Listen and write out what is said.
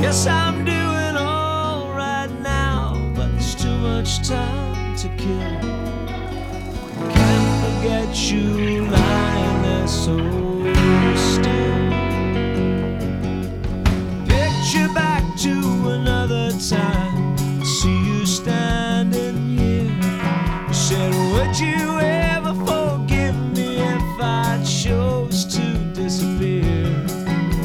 Yes, I'm doing all right now, but there's too much time to kill. Can't forget you lying there so still. Picture back to another time. See you standing here. You said, would you